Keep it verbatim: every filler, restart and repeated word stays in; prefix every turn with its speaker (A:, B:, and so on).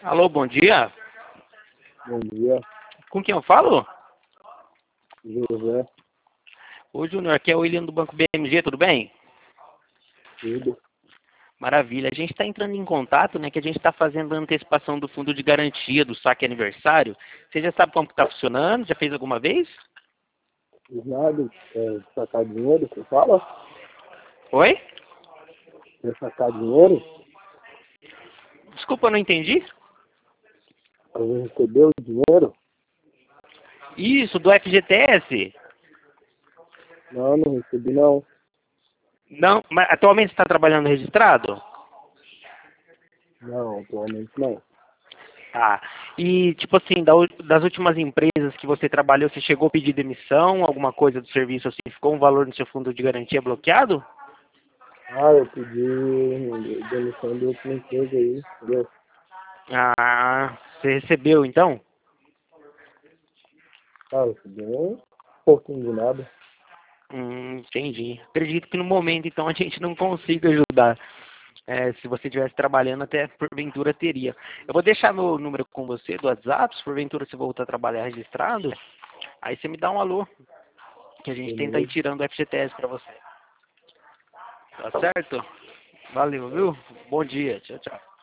A: Alô, bom dia.
B: Bom dia,
A: Com quem eu falo?
B: José,
A: Ô, Júnior, aqui é o William do Banco B M G, tudo bem?
B: tudo.
A: Maravilha. A gente está entrando em contato, né, que a gente está fazendo a antecipação do fundo de garantia do saque aniversário. Você já sabe como que está funcionando? Já fez alguma vez?
B: Fiz nada, é, sacar dinheiro, você fala?
A: Oi?
B: Quer sacar dinheiro?
A: Desculpa, eu não entendi.
B: Você recebeu o dinheiro?
A: Isso, do F G T S?
B: Não, não recebi não.
A: Não, mas atualmente você está trabalhando registrado?
B: Não, atualmente não.
A: Tá. E, tipo assim, da u- das últimas empresas que você trabalhou, você chegou a pedir demissão, alguma coisa do serviço assim, ficou um valor no seu fundo de garantia bloqueado?
B: Ah, eu pedi demissão de outra empresa aí, entendeu?
A: Ah, você recebeu então?
B: Ah, eu recebi um pouquinho de nada.
A: Hum, entendi. Acredito que no momento, então, a gente não consiga ajudar. É, se você estivesse trabalhando, até porventura teria. Eu vou deixar meu número com você do WhatsApp, se porventura você voltar a trabalhar registrado, aí você me dá um alô, que a gente tenta ir
B: Beleza?
A: tirando o F G T S para você. Tá certo? Valeu, viu? Bom dia. Tchau, tchau.